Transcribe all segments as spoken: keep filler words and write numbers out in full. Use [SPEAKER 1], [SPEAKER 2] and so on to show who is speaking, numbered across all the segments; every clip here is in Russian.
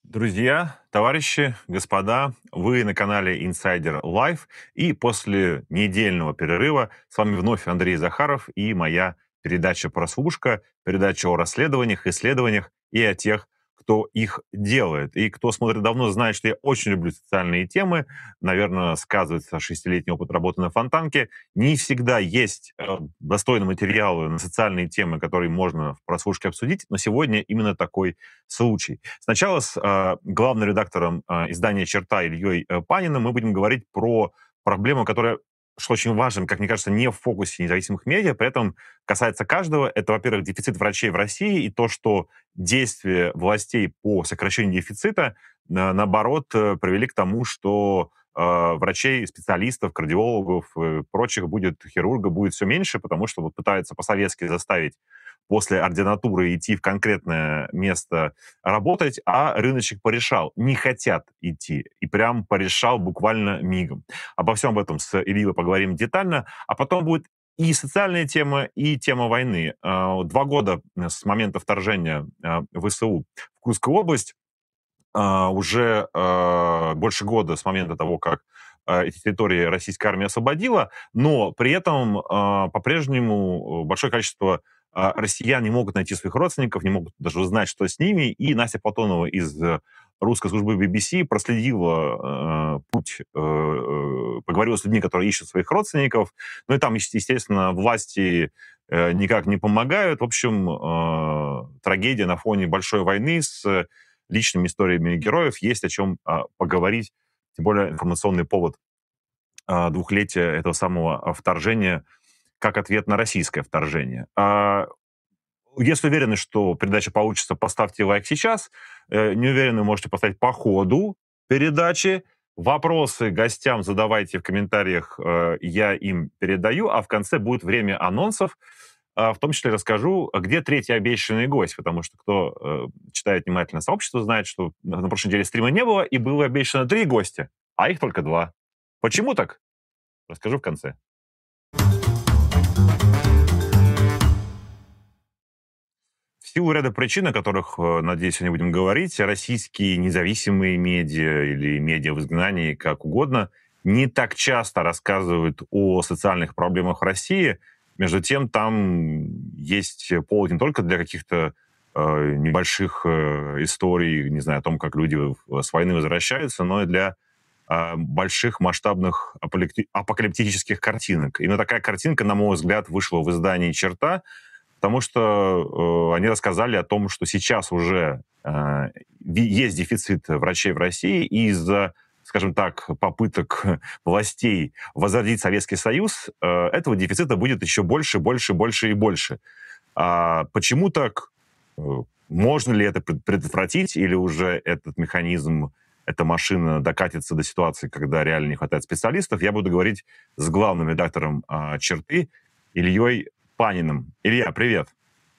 [SPEAKER 1] Друзья, товарищи, господа, вы на канале Insider Live, и после недельного перерыва с вами вновь Андрей Захаров и моя передача «Прослушка», передача о расследованиях, исследованиях и о тех, кто их делает. И кто смотрит давно, знает, что я очень люблю социальные темы. Наверное, сказывается шестилетний опыт работы на Фонтанке. Не всегда есть э, достойные материалы на социальные темы, которые можно в прослушке обсудить, но сегодня именно такой случай. Сначала с э, главным редактором э, издания «Черта» Ильей э, Паниным мы будем говорить про проблему, которая, что очень важно, как мне кажется, не в фокусе независимых медиа, при этом касается каждого. Это, во-первых, дефицит врачей в России и то, что действия властей по сокращению дефицита, на, наоборот, э, привели к тому, что э, врачей, специалистов, кардиологов и прочих будет, хирургов будет все меньше, потому что вот пытаются по-советски заставить после ординатуры идти в конкретное место работать, а рыночек порешал. Не хотят идти. И прям порешал буквально мигом. Обо всем этом с Ильей поговорим детально. А потом будет и социальная тема, и тема войны. А, Два года с момента вторжения а, ВСУ в Курскую область, а, уже а, больше года с момента того, как а, эти территории российская армия освободила, но при этом а, по-прежнему большое количество а, россиян не могут найти своих родственников, не могут даже узнать, что с ними. И Настя Платонова из э, русской службы би би си проследила э, путь, э, э, поговорила с людьми, которые ищут своих родственников. Ну и там, естественно, власти э, никак не помогают. В общем, э, трагедия на фоне большой войны с личными историями героев. Есть о чем э, поговорить. Тем более информационный повод э, двухлетия этого самого вторжения как ответ на российское вторжение. А если уверены, что передача получится, поставьте лайк сейчас. Э, Не уверены, можете поставить по ходу передачи. Вопросы гостям задавайте в комментариях, э, я им передаю, а в конце будет время анонсов. А, В том числе расскажу, где третий обещанный гость, потому что кто э, читает внимательно сообщество, знает, что на на прошлой неделе стрима не было, и было обещано три гостя, а их только два. Почему так? Расскажу в конце. В силу ряда причин, о которых, э, надеюсь, сегодня будем говорить, российские независимые медиа или медиа в изгнании, как угодно, не так часто рассказывают о социальных проблемах России. Между тем, там есть повод не только для каких-то э, небольших э, историй, не знаю, о том, как люди в- с войны возвращаются, но и для э, больших масштабных апокалипти- апокалиптических картинок. Именно такая картинка, на мой взгляд, вышла в издании «Черта», потому что э, они рассказали о том, что сейчас уже э, ви- есть дефицит врачей в России, и из-за, скажем так, попыток властей возродить Советский Союз, э, этого дефицита будет еще больше, больше, больше и больше. А почему так? Э, Можно ли это пред- предотвратить, или уже этот механизм, эта машина докатится до ситуации, когда реально не хватает специалистов? Я буду говорить с главным редактором а, «Черты» Ильей Паниным. Илья, привет.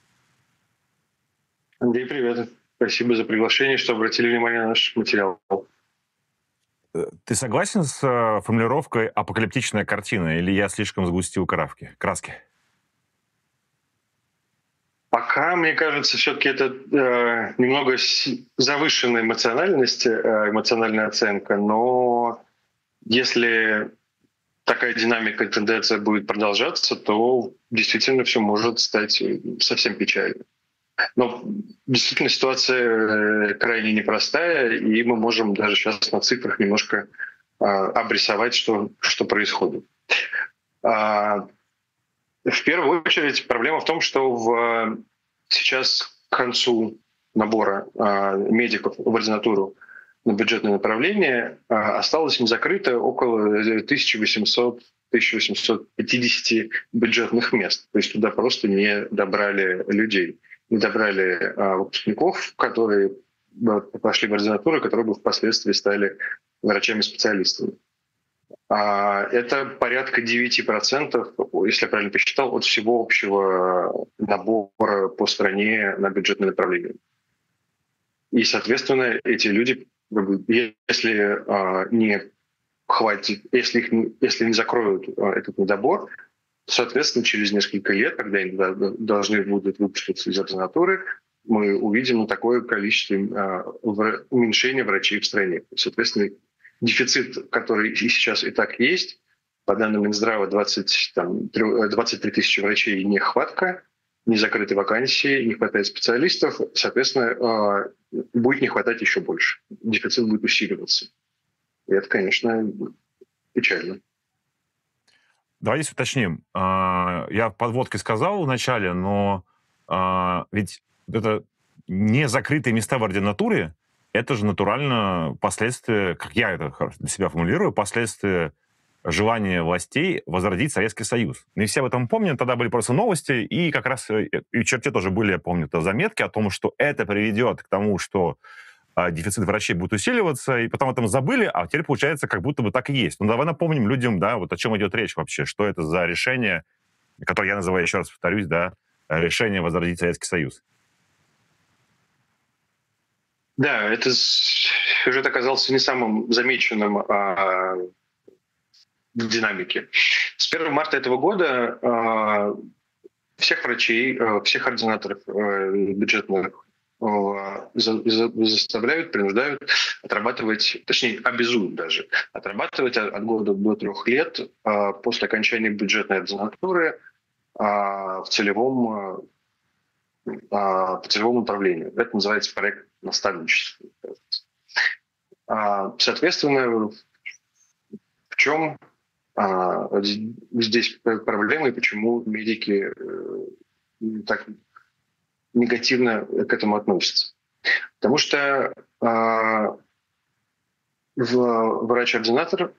[SPEAKER 2] Андрей, привет. Спасибо за приглашение, что обратили внимание на наш материал.
[SPEAKER 1] Э, Ты согласен с э, формулировкой «апокалиптичная картина», или я слишком сгустил краски? краски?
[SPEAKER 2] Пока, мне кажется, все-таки это э, немного с- завышенная эмоциональность, э, эмоциональная оценка, но если такая динамика и тенденция будет продолжаться, то действительно все может стать э, совсем печально. Но действительно ситуация э, крайне непростая, и мы можем даже сейчас на цифрах немножко э, обрисовать, что, что происходит. А, В первую очередь проблема в том, что в, сейчас к концу набора а, медиков в ординатуру на бюджетное направление а, осталось не закрыто около тысяча восемьсот — тысяча восемьсот пятьдесят бюджетных мест. То есть туда просто не добрали людей, не добрали а, выпускников, которые бы пошли в ординатуру, которые бы впоследствии стали врачами-специалистами. А, Это порядка девять процентов, если я правильно посчитал, от всего общего набора по стране на бюджетное направление. И, соответственно, эти люди, как бы, если а, не хватит, если, их, не- если не закроют а, этот недобор, соответственно, через несколько лет, когда они да- да- должны будут выпуститься из ординатуры, мы увидим такое количество э, уменьшения врачей в стране. Соответственно, дефицит, который и сейчас и так есть, по данным Минздрава, двадцать, там, двадцать три тысячи врачей нехватка, не закрыты вакансии, не хватает специалистов, соответственно, будет не хватать еще больше. Дефицит будет усиливаться. И это, конечно, печально.
[SPEAKER 1] Давайте уточним. Я в подводке сказал вначале, но ведь это не закрытые места в ординатуре, это же натурально последствия, как я это для себя формулирую, последствия желания властей возродить Советский Союз. Не все об этом помнят, тогда были просто новости, и как раз и в черте тоже были, я помню, заметки о том, что это приведет к тому, что а, дефицит врачей будет усиливаться, и потом об этом забыли, а теперь получается, как будто бы так и есть. Ну, давай напомним людям, да, вот о чем идет речь вообще, что это за решение, которое я называю, еще раз повторюсь, да, решение возродить Советский Союз.
[SPEAKER 2] Да, это сюжет оказался не самым замеченным а, в динамике. С первого марта этого года а, всех врачей, а, всех ординаторов а, бюджетных а, за, за, заставляют, принуждают отрабатывать, точнее, обязуют даже, отрабатывать от, от года до трех лет а, после окончания бюджетной ординатуры а, в целевом по целевому направлению. Это называется проект наставничества. Соответственно, в чем здесь проблема и почему медики так негативно к этому относятся? Потому что врач-ординатор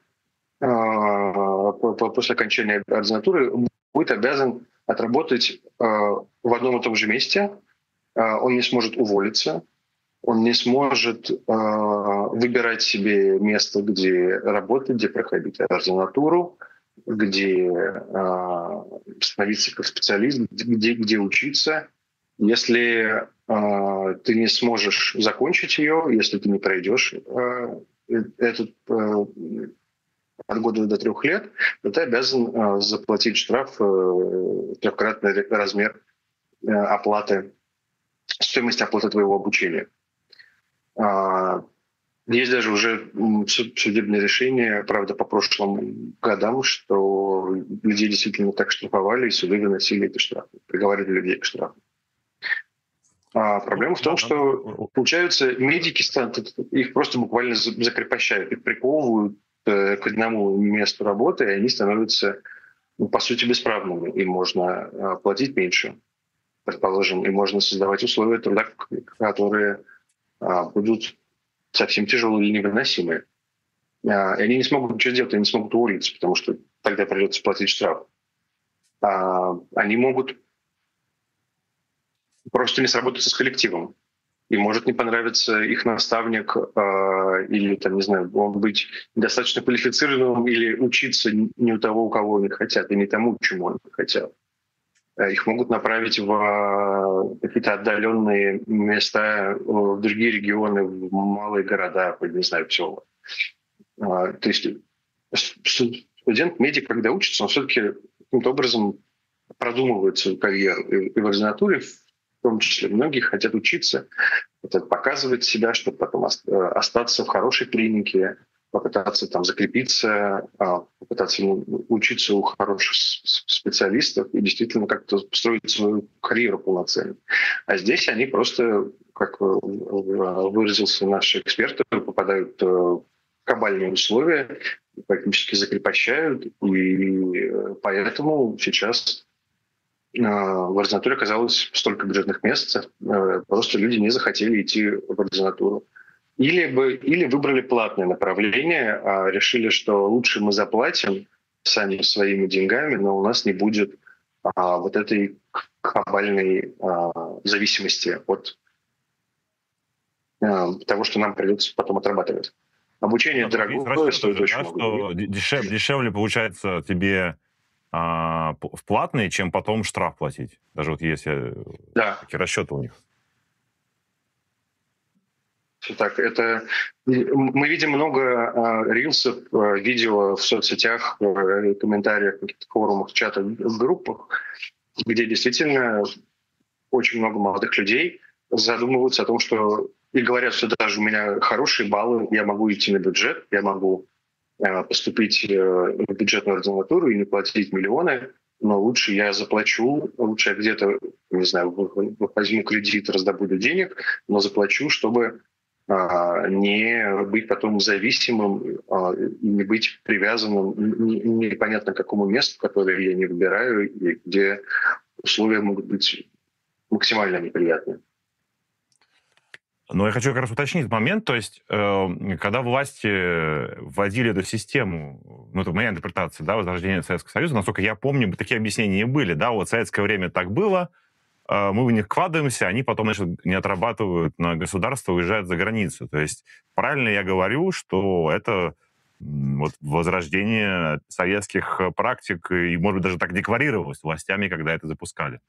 [SPEAKER 2] после окончания ординатуры будет обязан отработать в одном и том же месте, он не сможет уволиться, он не сможет выбирать себе место, где работать, где проходить ординатуру, где становиться как специалист, где, где учиться. Если ты не сможешь закончить ее, если ты не пройдешь этот от года до трех лет, то ты обязан заплатить штраф трехкратный размер оплаты, стоимости оплаты твоего обучения. Есть даже уже судебные решения, правда, по прошлым годам, что людей действительно так штрафовали, и суды выносили эти штрафы, приговаривали людей к штрафу. А проблема в том, что, получается, медики их просто буквально закрепощают, их приковывают к одному месту работы, и они становятся, ну, по сути, бесправными. Им можно платить меньше, предположим, и можно создавать условия труда, которые будут совсем тяжелые и невыносимые. И они не смогут ничего сделать, они не смогут уволиться, потому что тогда придется платить штраф. Они могут просто не сработаться с коллективом. И может не понравиться их наставник, э, или, там, не знаю, он быть достаточно квалифицированным, или учиться не у того, у кого они хотят, и не тому, чему они хотят. Их могут направить в какие-то отдаленные места, в другие регионы, в малые города, не знаю, в села. То есть студент-медик, когда учится, он все-таки каким-то образом продумывает свою карьеру. И в ординатуре в том числе многие хотят учиться, хотят показывать себя, чтобы потом остаться в хорошей клинике, попытаться там закрепиться, попытаться учиться у хороших специалистов и действительно как-то строить свою карьеру полноценно. А здесь они просто, как выразился наш эксперт, попадают в кабальные условия, практически закрепощают, и поэтому сейчас в ординатуре оказалось столько бюджетных мест, просто люди не захотели идти в ординатуру. Или, бы, или выбрали платное направление, а решили, что лучше мы заплатим сами своими деньгами, но у нас не будет а, вот этой кабальной а, зависимости от а, того, что нам придется потом отрабатывать. Обучение
[SPEAKER 1] ну,
[SPEAKER 2] дорогое, стоит
[SPEAKER 1] же,
[SPEAKER 2] очень
[SPEAKER 1] да,
[SPEAKER 2] много.
[SPEAKER 1] Что дешев, дешевле получается тебе а, в платные, чем потом штраф платить. Даже вот есть да. такие расчеты у них.
[SPEAKER 2] Все так. Это мы видим много э, рилсов, э, видео в соцсетях, э, комментариях, в каких-то форумах, чатах, в группах, где действительно очень много молодых людей задумываются о том, что и говорят, что даже у меня хорошие баллы, я могу идти на бюджет, я могу э, поступить э, в бюджетную ординатуру и не платить миллионы, но лучше я заплачу, лучше я где-то, не знаю, возьму кредит, раздобуду денег, но заплачу, чтобы а, не быть потом зависимым а, и не быть привязанным не- непонятно к какому месту, которое я не выбираю, и где условия могут быть максимально неприятны.
[SPEAKER 1] Но я хочу как раз уточнить этот момент, то есть, э, когда власти вводили эту систему, ну, это моя интерпретация, да, возрождения Советского Союза, насколько я помню, такие объяснения и были, да, вот в советское время так было, э, мы в них вкладываемся, они потом, значит, не отрабатывают на государство, уезжают за границу. То есть правильно я говорю, что это м, вот возрождение советских э, практик, и, может быть, даже так декларировалось властями, когда это запускали.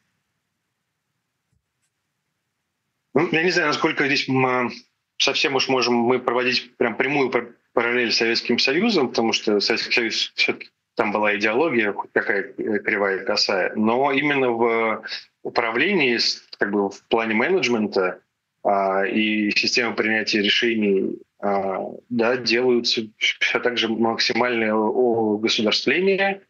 [SPEAKER 2] Ну, я не знаю, насколько здесь мы совсем уж можем мы проводить прям прямую пар- параллель с Советским Союзом, потому что Советский Союз все-таки там была идеология, хоть какая э, кривая и косая, но именно в управлении, с- как бы в плане менеджмента а, и системы принятия решений а, да, делаются все так же максимальное о- государствление.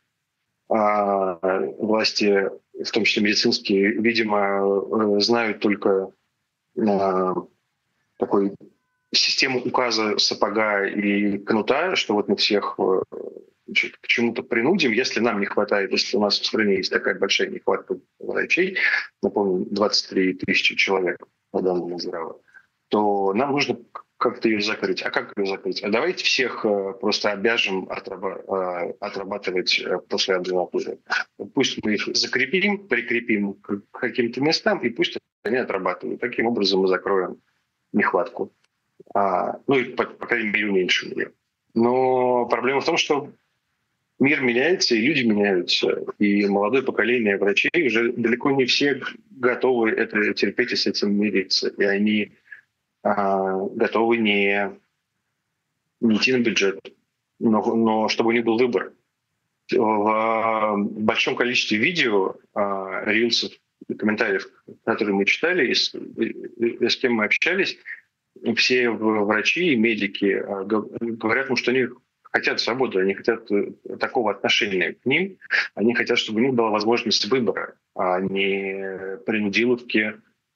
[SPEAKER 2] А, власти, в том числе медицинские, видимо, э, знают только а, такой систему указа сапога и кнута, что вот мы всех э, значит, к чему-то принудим, если нам не хватает, если у нас в стране есть такая большая нехватка врачей, напомню, двадцать три тысячи человек по данным Минздрава, то нам нужно как-то ее закрыть. А как ее закрыть? А давайте всех э, просто обяжем отраба- э, отрабатывать э, после ординатуры. Пусть мы их закрепим, прикрепим к каким-то местам, и пусть они отрабатывают. Таким образом мы закроем нехватку. А, ну и, по, по крайней мере, уменьшим ее. Но проблема в том, что мир меняется, и люди меняются. И молодое поколение врачей уже далеко не все готовы это терпеть и с этим мириться. И они а, готовы не, не идти на бюджет, но, но чтобы у них был выбор. В большом количестве видео, а, рилсов и комментариев, которые мы читали, и с, и с кем мы общались, все в- врачи и медики а, гов- говорят, ну, что они хотят свободы, они хотят э, такого отношения к ним, они хотят, чтобы у них была возможность выбора, а не принудиловки,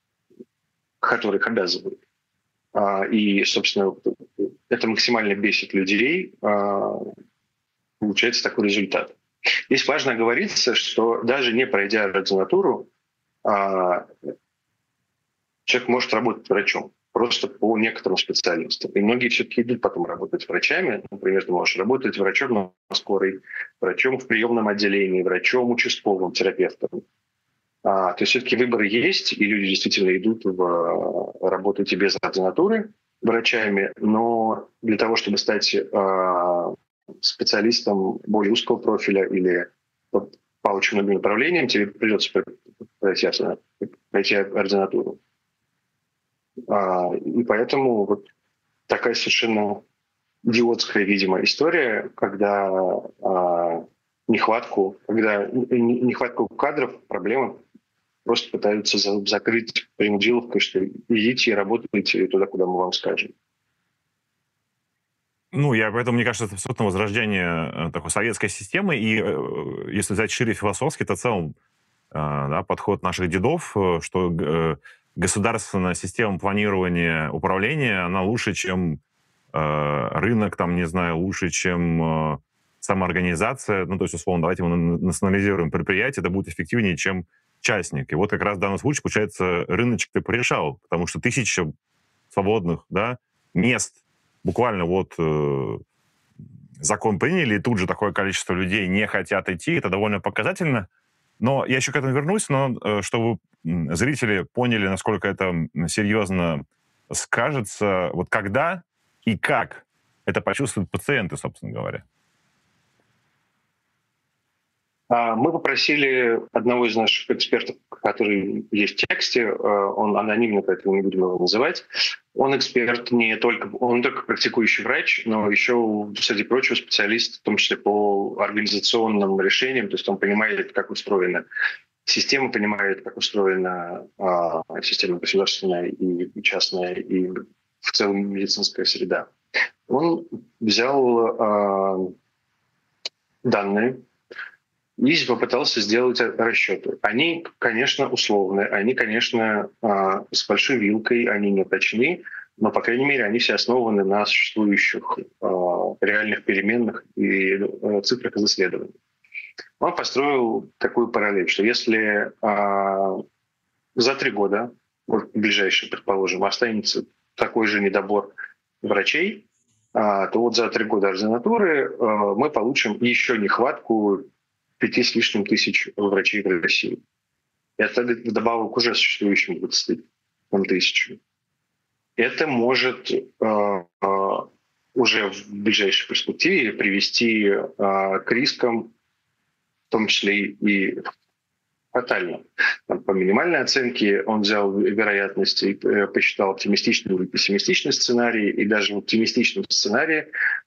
[SPEAKER 2] которых обязывают. А, И, собственно, это максимально бесит людей, а, получается такой результат. Здесь важно оговориться, что даже не пройдя ординатуру, а, человек может работать врачом просто по некоторым специальностям. И многие все-таки идут потом работать врачами. Например, ты можешь работать врачом на скорой, врачом в приемном отделении, врачом, участковым, терапевтом. А, то есть все-таки выбор есть, и люди действительно идут в а, работать и без ординатуры врачами, но для того, чтобы стать а, специалистом более узкого профиля или по по очень многим направлениям, тебе придется пройти, ордина- пройти ординатуру. А, И поэтому вот такая совершенно идиотская, видимо, история, когда а, нехватку, когда н- нехватку кадров, проблема просто пытаются за- закрыть принудиловкой, что идите и работайте туда, куда мы вам скажем.
[SPEAKER 1] Ну, я поэтому, мне кажется, это абсолютно возрождение э, такой советской системы. И э, если взять шире философски, то в целом э, да, подход наших дедов, э, что э, государственная система планирования управления, она лучше, чем э, рынок, там, не знаю, лучше, чем э, самоорганизация. Ну, то есть, условно, давайте мы на- национализируем предприятие, это будет эффективнее, чем частник. И вот как раз в данном случае, получается, рыночек-то порешал, потому что тысяча свободных, да, мест, буквально вот э, закон приняли, и тут же такое количество людей не хотят идти, это довольно показательно. Но я еще к этому вернусь, но э, чтобы м, зрители поняли, насколько это м, серьезно скажется, вот когда и как это почувствуют пациенты, собственно говоря.
[SPEAKER 2] А, Мы попросили одного из наших экспертов, который есть в тексте, э, он анонимно, поэтому не будем его называть. Он эксперт не только, он не только практикующий врач, но еще, среди прочего, специалист, в том числе по организационным решениям, то есть он понимает, как устроена система, понимает, как устроена а, система государственная и частная, и в целом медицинская среда. Он взял а, данные и попытался сделать расчеты. Они, конечно, условные, они, конечно, а, с большой вилкой, они не точны, но, по крайней мере, они все основаны на существующих а, реальных переменных и а, цифрах из исследований. Он построил такую параллель, что если а, за три года, вот ближайшие, предположим, останется такой же недобор врачей, а, то вот за три года ординатуры а, мы получим еще нехватку пяти с лишним тысяч врачей в России. Это вдобавок к уже существующим двадцати тысячам. Это может а, а, уже в ближайшей перспективе привести а, к рискам, в том числе и фатально. Там, по минимальной оценке он взял вероятности, посчитал оптимистичный и пессимистичный сценарий, и даже в оптимистичном сценарии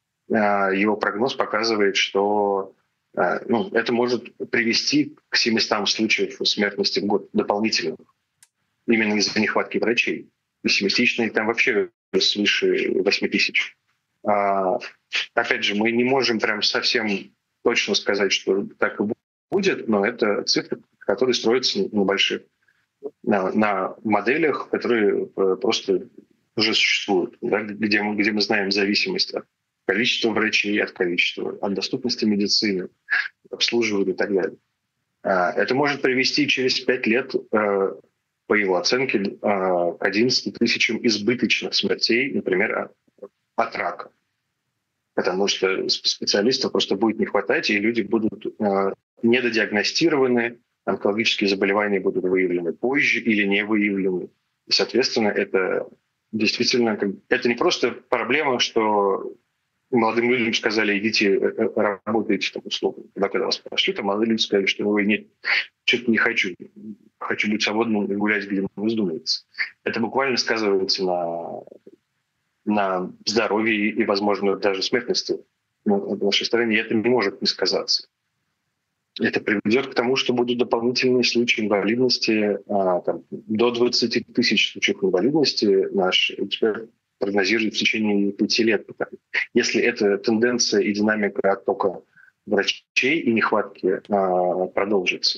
[SPEAKER 2] его прогноз показывает, что ну, это может привести к семистам случаев смертности в год дополнительных, именно из-за нехватки врачей. Пессимистичный там вообще свыше восьми тысяч. А, опять же, мы не можем прям совсем точно сказать, что так и будет, но это цифры, которые строятся на больших, на, на моделях, которые просто уже существуют, да, где, мы, где мы знаем зависимость от количества врачей, от количества, от доступности медицины, обслуживания и так далее. Это может привести через пять лет, по его оценке, к одиннадцати тысячам избыточных смертей, например, от рака. Потому что специалистов просто будет не хватать, и люди будут недодиагностированы, онкологические заболевания будут выявлены позже или не выявлены. И, соответственно, это действительно... Это не просто проблема, что молодым людям сказали, идите, работайте там условно. Когда, когда вас пошлют, а молодые люди сказали, что ой, нет, что-то не хочу. Хочу быть свободным и гулять, где мне вздумается. Это буквально сказывается на, на здоровье и, возможно, даже смертности в нашей стране. И это не может не сказаться. Это приведет к тому, что будут дополнительные случаи инвалидности. А, там, до двадцати тысяч случаев инвалидности наш эксперт прогнозирует в течение пяти лет. Если эта тенденция и динамика оттока врачей и нехватки а, продолжится.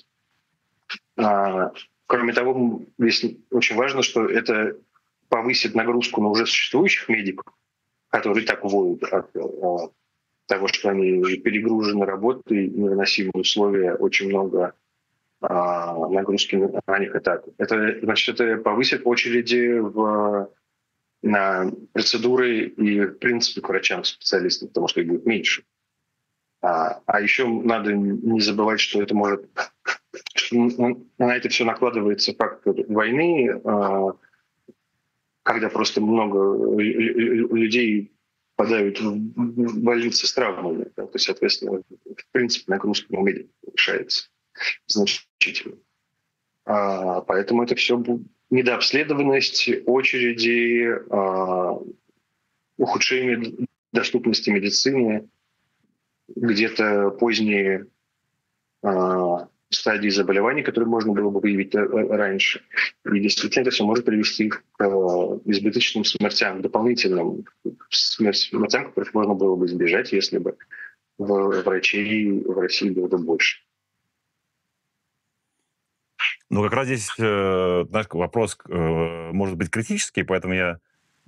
[SPEAKER 2] А, кроме того, здесь очень важно, что это повысит нагрузку на уже существующих медиков, которые так воют от а, того, что они перегружены работой, невыносимые условия, очень много а, нагрузки на них и так. Это, значит, это повысит очереди в, на процедуры и, в принципе, к врачам, специалистам, потому что их будет меньше. А, а еще надо не забывать, что это может... Что на это все накладывается фактор войны, а, когда просто много людей попадают в больницы с травмами. Да, то есть, соответственно, в принципе, нагрузка на медиков повышается значительно. А, поэтому это все недообследованность, очереди, а, ухудшение доступности медицины, где-то поздние а, стадии заболеваний, которые можно было бы выявить раньше. И действительно это все может привести к избыточным смертям, дополнительным смертям, которых можно было бы избежать, если бы врачей в России было бы больше.
[SPEAKER 1] Ну, как раз здесь знаешь, вопрос может быть критический, поэтому я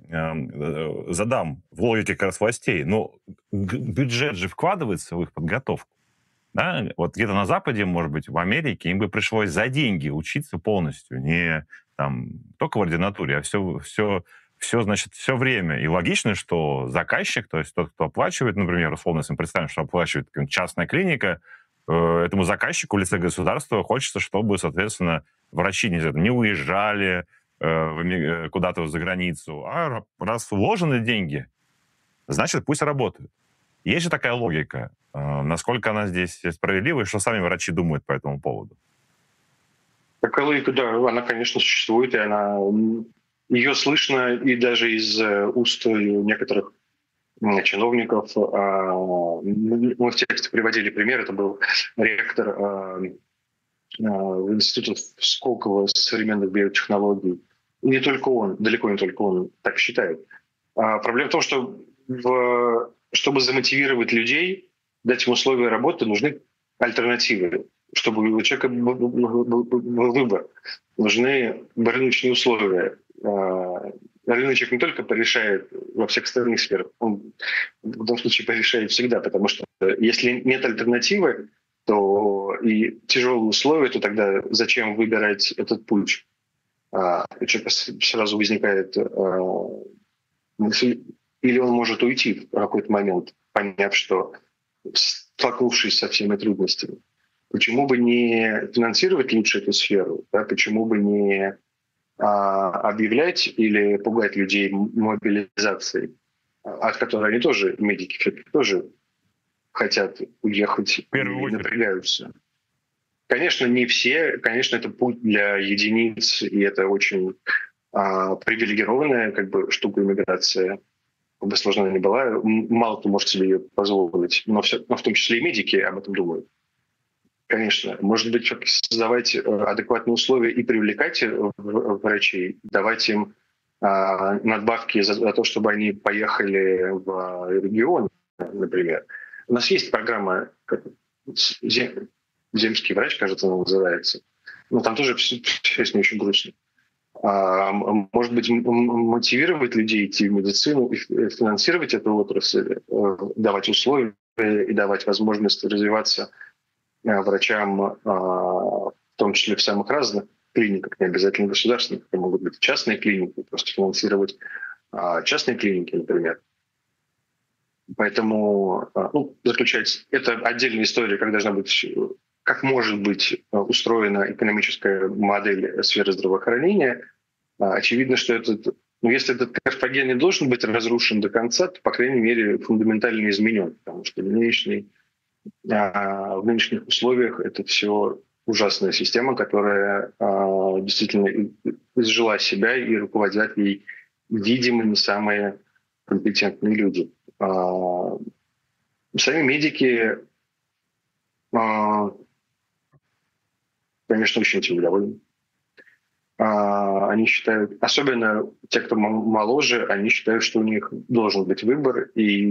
[SPEAKER 1] задам в логике как раз властей. Но бюджет же вкладывается в их подготовку. Да? Вот где-то на Западе, может быть, в Америке им бы пришлось за деньги учиться полностью, не там, только в ординатуре, а все, все, все, значит, все время. И логично, что заказчик, то есть тот, кто оплачивает, например, условно, если мы представим, что оплачивает частная клиника, э, этому заказчику в лице государства хочется, чтобы, соответственно, врачи не, не уезжали э, куда-то за границу, а раз вложены деньги, значит, пусть работают. Есть же такая логика. Насколько она здесь справедлива, и что сами врачи думают по этому поводу?
[SPEAKER 2] Такая логика, да, она, конечно, существует, и она, ее слышно и даже из уст некоторых чиновников. Мы в тексте приводили пример, это был ректор в институт Сколково современных биотехнологий. Не только он, далеко не только он так считает. А проблема в том, что в, чтобы замотивировать людей, дать им условия работы, нужны альтернативы. Чтобы у человека был выбор. Нужны рыночные условия. Рыночек не только порешает во всех остальных сферах, он в любом случае порешает всегда, потому что если нет альтернативы, то и тяжелые условия, то тогда зачем выбирать этот путь? А, у человека сразу возникает а, мысль, или он может уйти в какой-то момент, поняв, что столкнувшись со всеми трудностями. Почему бы не финансировать лучше эту сферу? Да? Почему бы не а, объявлять или пугать людей мобилизацией, от которой они тоже, медики все-таки тоже хотят уехать и напрягаются. Конечно, не все. Конечно, это путь для единиц, и это очень а, привилегированная как бы, штука иммиграции. Как бы сложно она ни была, мало кто может себе ее позволить, но, все, но в том числе и медики об этом думают. Конечно, может быть, создавать адекватные условия и привлекать врачей, давать им а, надбавки за, за то, чтобы они поехали в регион, например. У нас есть программа «Земский врач», кажется, она называется. Но там тоже все, все с ней очень грустно. А, может быть, мотивировать людей идти в медицину, и финансировать эту отрасль, давать условия и давать возможность развиваться врачам, в том числе в самых разных клиниках, не обязательно государственных, это могут быть частные клиники, просто финансировать частные клиники, например. Поэтому, ну, заключается, это отдельная история, как должна быть, как может быть устроена экономическая модель сферы здравоохранения. Очевидно, что этот, ну, если этот Карфаген не должен быть разрушен до конца, то, по крайней мере, фундаментально изменен, потому что в, нынешней, в нынешних условиях это все ужасная система, которая действительно изжила себя и руководят ей, видимо, не самые компетентные люди. Сами медики, конечно, очень этим недовольны. Они считают, особенно те, кто моложе, они считают, что у них должен быть выбор, и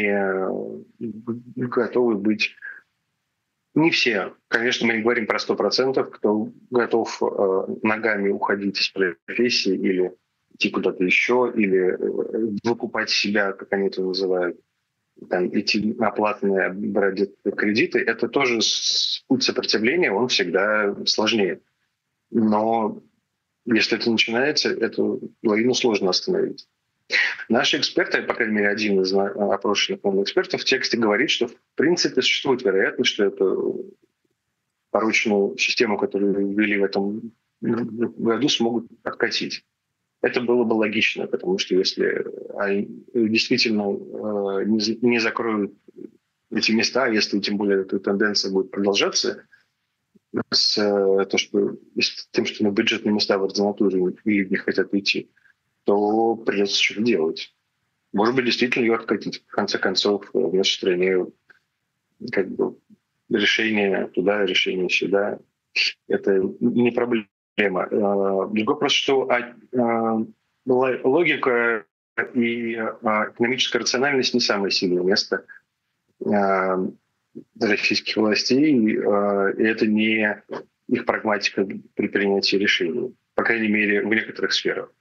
[SPEAKER 2] не готовы быть... Не все. Конечно, мы не говорим про сто процентов, кто готов ногами уходить из профессии или идти куда-то еще, или выкупать себя, как они это называют, там, идти на платные брать кредиты. Это тоже путь сопротивления, он всегда сложнее. Но если это начинается, эту лавину сложно остановить. Наши эксперты, по крайней мере, один из опрошенных экспертов в тексте говорит, что в принципе существует вероятность, что эту порочную систему, которую ввели в этом году, смогут откатить. Это было бы логично, потому что если они действительно не закроют эти места, если тем более эта тенденция будет продолжаться, с, то, что, с тем, что на бюджетные места в ординатуре люди не хотят идти, то придется что-то делать. Может быть, действительно ее откатить. В конце концов, в нашей стране как бы решение туда, решение сюда — это не проблема. Другой вопрос, что логика и экономическая рациональность не самое сильное место российских властей, и это не их прагматика при принятии решений, по крайней мере, в некоторых сферах.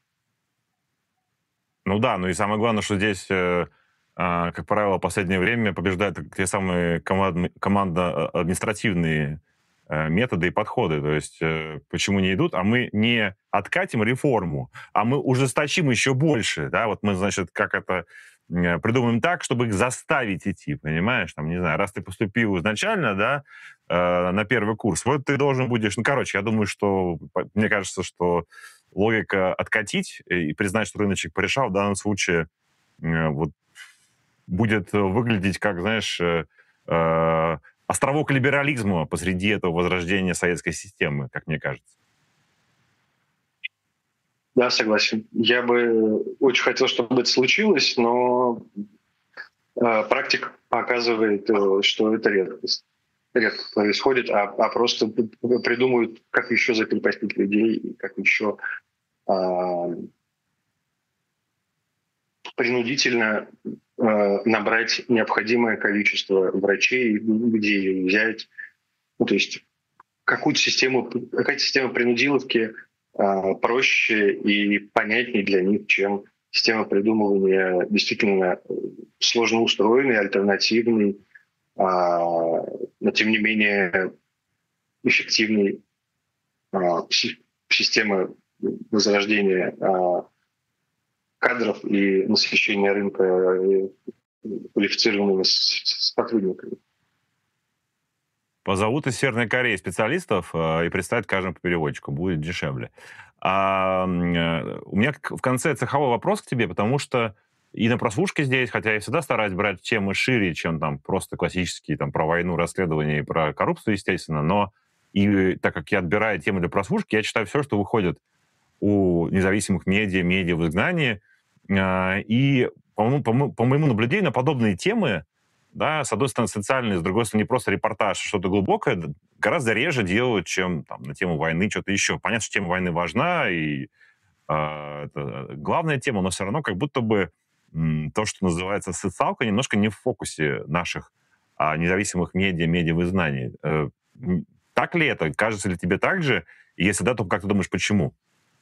[SPEAKER 1] Ну да, ну и самое главное, что здесь, как правило, в последнее время побеждают те самые командно-административные методы и подходы. То есть почему не идут, а мы не откатим реформу, а мы ужесточим еще больше. Да? Вот мы, значит, как это придумаем так, чтобы их заставить идти, понимаешь? Там, не знаю, раз ты поступил изначально, да, на первый курс, вот ты должен будешь... Ну, короче, я думаю, что... Мне кажется, что логика откатить и признать, что рыночек порешал, в данном случае вот, будет выглядеть как, знаешь, островок либерализма посреди этого возрождения советской системы, как мне кажется.
[SPEAKER 2] Да, согласен. Я бы очень хотел, чтобы это случилось, но практика показывает, что это редкость. редко происходит, а, а просто придумывают, как еще закрепостить людей, и как еще а, принудительно а, набрать необходимое количество врачей, где ее взять. Ну, то есть какую-то систему, какая-то система принудиловки а, проще и понятнее для них, чем система придумывания действительно сложно устроенной, альтернативной, а, но тем не менее эффективной а, системы возрождения а, кадров и насыщения рынка квалифицированными сотрудниками.
[SPEAKER 1] Позовут из Северной Кореи специалистов э, и представят каждому по переводчику. Будет дешевле. А, э, у меня в конце цеховой вопрос к тебе, потому что и на прослушке здесь, хотя я всегда стараюсь брать темы шире, чем там просто классические там, про войну, расследования и про коррупцию, естественно, но и так как я отбираю темы для прослушки, я читаю все, что выходит у независимых медиа, медиа в изгнании. Э, и по моему, по, моему, по моему наблюдению на подобные темы, да, с одной стороны, социальный, с другой стороны, не просто репортаж, а что-то глубокое, гораздо реже делают, чем там, на тему войны, что-то еще. Понятно, что тема войны важна, и э, это главная тема, но все равно как будто бы м, то, что называется социалка, немножко не в фокусе наших а, независимых медиа, медиа в изгнании. Э, так ли это? Кажется ли тебе так же? И если да, то как ты думаешь, почему?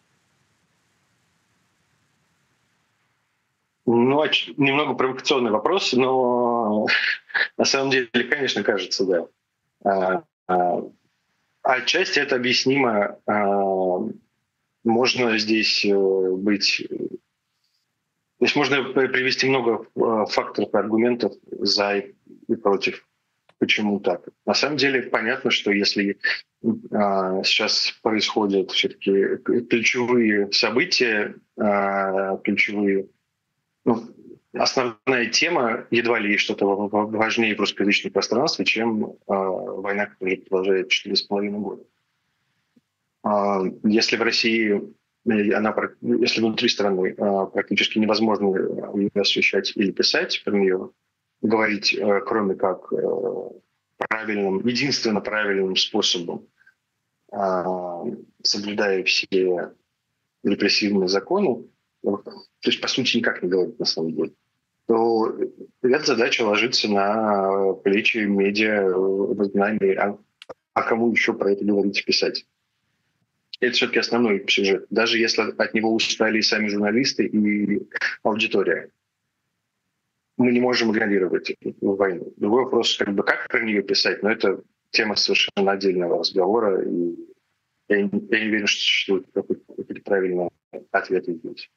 [SPEAKER 2] Ну, немного провокационный вопрос, но на самом деле, конечно, кажется, да. А, а, отчасти это объяснимо. А, можно здесь быть... Здесь можно привести много факторов и аргументов за и против. Почему так? На самом деле понятно, что если а, сейчас происходят все-таки ключевые события, а, ключевые... Ну, основная тема едва ли есть что-то важнее в русскоязычном пространстве, чем э, война, которая продолжается четыре с половиной года. Э, если в России, она, если внутри страны э, практически невозможно ее освещать или писать про нее, говорить, э, кроме как э, правильным, единственно правильным способом, э, соблюдая все репрессивные законы, то есть, по сути, никак не говорить на самом деле, то эта задача ложится на плечи медиа в изгнании. А, а кому еще про это говорить и писать? Это все-таки основной сюжет. Даже если от него устали и сами журналисты, и аудитория. Мы не можем игнорировать эту войну. Другой вопрос, как бы, как про нее писать, но это тема совершенно отдельного разговора, и я не, я не уверен, что существует какой-то правильный ответ здесь.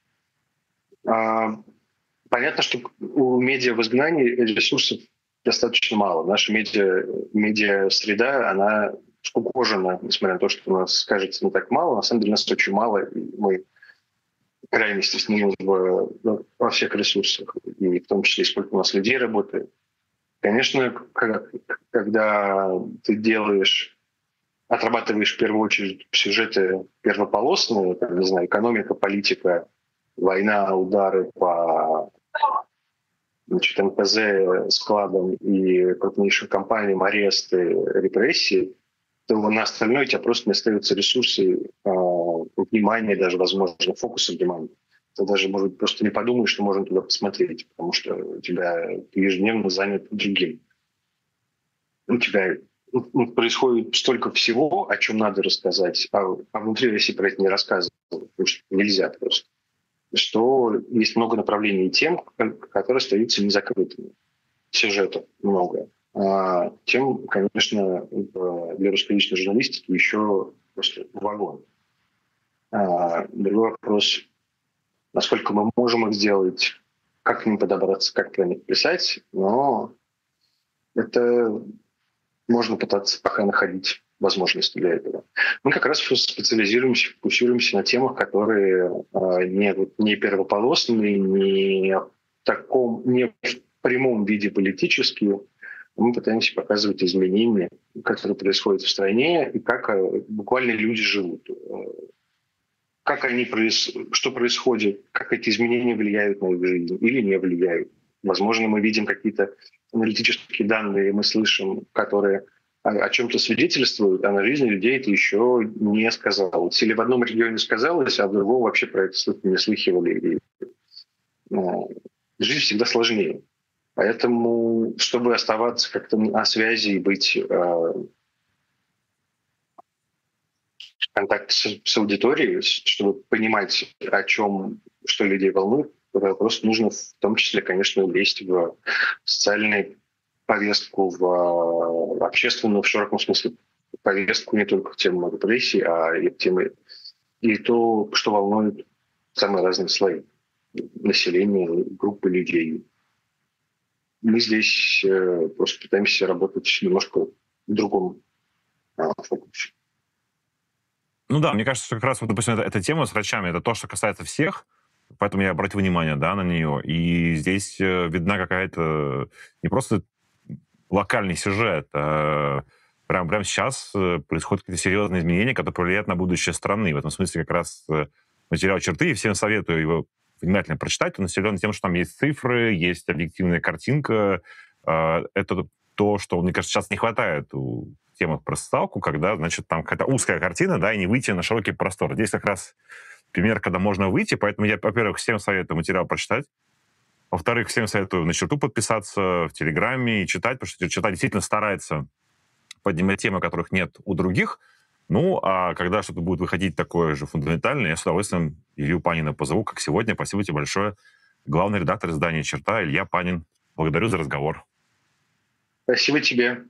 [SPEAKER 2] Понятно, что у медиа в изгнании ресурсов достаточно мало. Наша медиа, медиа-среда, она скукожена, несмотря на то, что у нас, кажется, не так мало. На самом деле нас очень мало, и мы крайне стеснены в, во всех ресурсах, и в том числе, сколько у нас людей работает. Конечно, когда ты делаешь, отрабатываешь в первую очередь сюжеты первополосные, там, не знаю, экономика, политика, война, удары по, значит, эн пэ зэ, складам и крупнейшим компаниям, аресты, репрессии, то на остальное у тебя просто не остаются ресурсы, э, внимания, даже, возможно, фокуса внимания. Ты даже, может быть, просто не подумаешь, что можно туда посмотреть, потому что у тебя ты ежедневно занят другим. У тебя ну, происходит столько всего, о чем надо рассказать, а, а внутри России про это не рассказывают, потому что нельзя просто. Что есть много направлений и тем, которые остаются незакрытыми. Сюжетов много. А тем, конечно, для русскоязычной журналистики еще просто вагон. А другой вопрос, насколько мы можем их сделать, как к ним подобраться, как про них писать, но это можно пытаться пока находить возможности для этого. Мы как раз специализируемся, фокусируемся на темах, которые э, не, не первополосные, не в таком, не в прямом виде политические. Мы пытаемся показывать изменения, которые происходят в стране, и как э, буквально люди живут. Как они проис... что происходит, как эти изменения влияют на их жизнь или не влияют. Возможно, мы видим какие-то аналитические данные, мы слышим, которые о, о чем-то свидетельствует, а на жизни людей это еще не сказалось. Или в одном регионе сказалось, а в другом вообще про это не слыхивали. И, ну, жизнь всегда сложнее. Поэтому, чтобы оставаться как-то на связи и быть э, в контакте с, с аудиторией, чтобы понимать, о чем, что людей волнует, просто нужно в том числе, конечно, лезть в социальную повестку, в общественную, в широком смысле, повестку не только в тему репрессий, а и в темы и то, что волнует самые разные слои населения, группы людей. Мы здесь э, просто пытаемся работать немножко в другом э, фокусе.
[SPEAKER 1] Ну да, мне кажется, что как раз, вот, допустим, эта, эта тема с врачами, это то, что касается всех, поэтому я обратил внимание, да, на нее. И здесь э, видна какая-то не просто локальный сюжет, а прямо, прямо сейчас э, происходят какие-то серьезные изменения, которые повлияют на будущее страны. В этом смысле как раз э, материал «Черты», и всем советую его внимательно прочитать. Он населен тем, что там есть цифры, есть объективная картинка. Э, это то, что, мне кажется, сейчас не хватает у темах про социалку, когда, значит, там какая-то узкая картина, да, и не выйти на широкий простор. Здесь как раз пример, когда можно выйти, поэтому я, во-первых, всем советую материал прочитать. Во-вторых, всем советую на «Черту» подписаться, в Телеграме и читать, потому что «Черта» действительно старается поднимать темы, которых нет у других. Ну, а когда что-то будет выходить такое же фундаментальное, я с удовольствием Илью Панина позову, как сегодня. Спасибо тебе большое. Главный редактор издания «Черта» Илья Панин. Благодарю за разговор.
[SPEAKER 2] Спасибо тебе.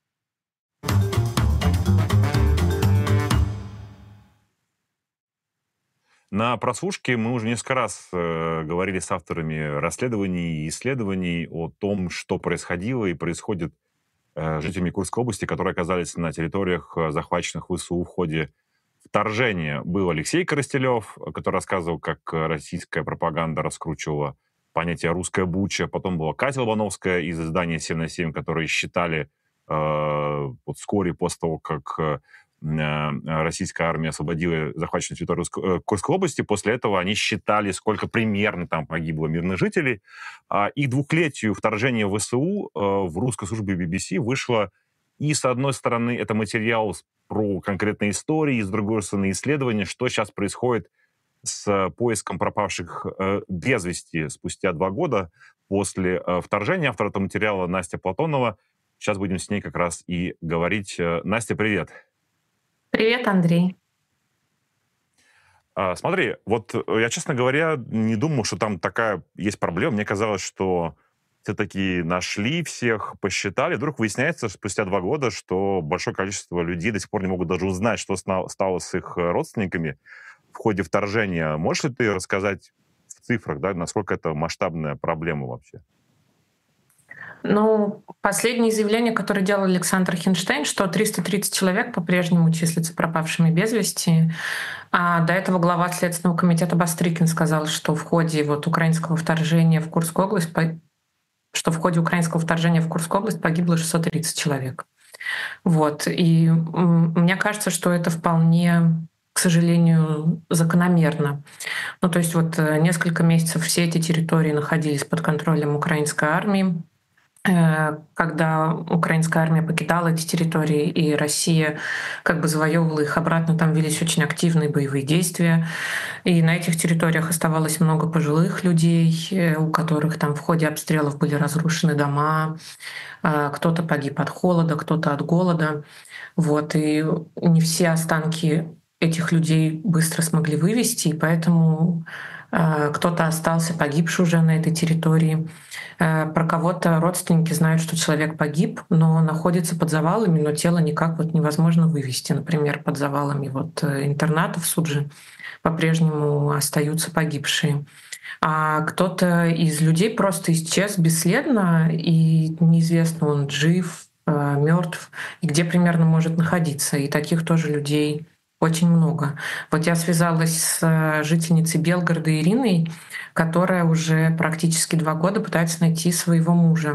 [SPEAKER 1] На прослушке мы уже несколько раз э, говорили с авторами расследований и исследований о том, что происходило и происходит э, жителями Курской области, которые оказались на территориях, э, захваченных ВСУ в ходе вторжения. Был Алексей Коростелев, который рассказывал, как российская пропаганда раскручивала понятие «русская буча». Потом была Катя Лобановская из издания «семь на семь», которые считали э, вот вскоре после того, как э, российская армия освободила захваченную территорию Курской области. После этого они считали, сколько примерно там погибло мирных жителей. И к двухлетию вторжения ВСУ в русской службе би би си вышло, и, с одной стороны, это материал про конкретные истории, и, с другой стороны, исследования, что сейчас происходит с поиском пропавших без вести спустя два года после вторжения. Автор этого материала Настя Платонова. Сейчас будем с ней как раз и говорить. Настя, привет.
[SPEAKER 3] Привет, Андрей.
[SPEAKER 1] А, смотри, вот я, честно говоря, не думал, что там такая есть проблема. Мне казалось, что все-таки нашли всех, посчитали. Вдруг выясняется, что спустя два года, что большое количество людей до сих пор не могут даже узнать, что стало с их родственниками в ходе вторжения. Можешь ли ты рассказать в цифрах, да, насколько это масштабная проблема вообще?
[SPEAKER 3] Ну, последнее заявление, которое делал Александр Хинштейн, что триста тридцать человек по-прежнему числятся пропавшими без вести. А до этого глава Следственного комитета Бастрыкин сказал, что в ходе вот украинского вторжения в Курскую область, что в ходе украинского вторжения в Курскую область погибло шестьсот тридцать человек. Вот. И мне кажется, что это вполне, к сожалению, закономерно. Ну, то есть вот несколько месяцев все эти территории находились под контролем украинской армии. Когда украинская армия покидала эти территории, и Россия как бы завоевывала их обратно, там велись очень активные боевые действия. И на этих территориях оставалось много пожилых людей, у которых там в ходе обстрелов были разрушены дома, кто-то погиб от холода, кто-то от голода. Вот. И не все останки этих людей быстро смогли вывести, и поэтому кто-то остался погибший уже на этой территории. Про кого-то родственники знают, что человек погиб, но находится под завалами, но тело никак вот невозможно вывести. Например, под завалами вот интернатов в Суджи по-прежнему остаются погибшие. А кто-то из людей просто исчез бесследно, и неизвестно, он жив, мертв, и где примерно может находиться. И таких тоже людей очень много. Вот я связалась с жительницей Белгорода Ириной, которая уже практически два года пытается найти своего мужа,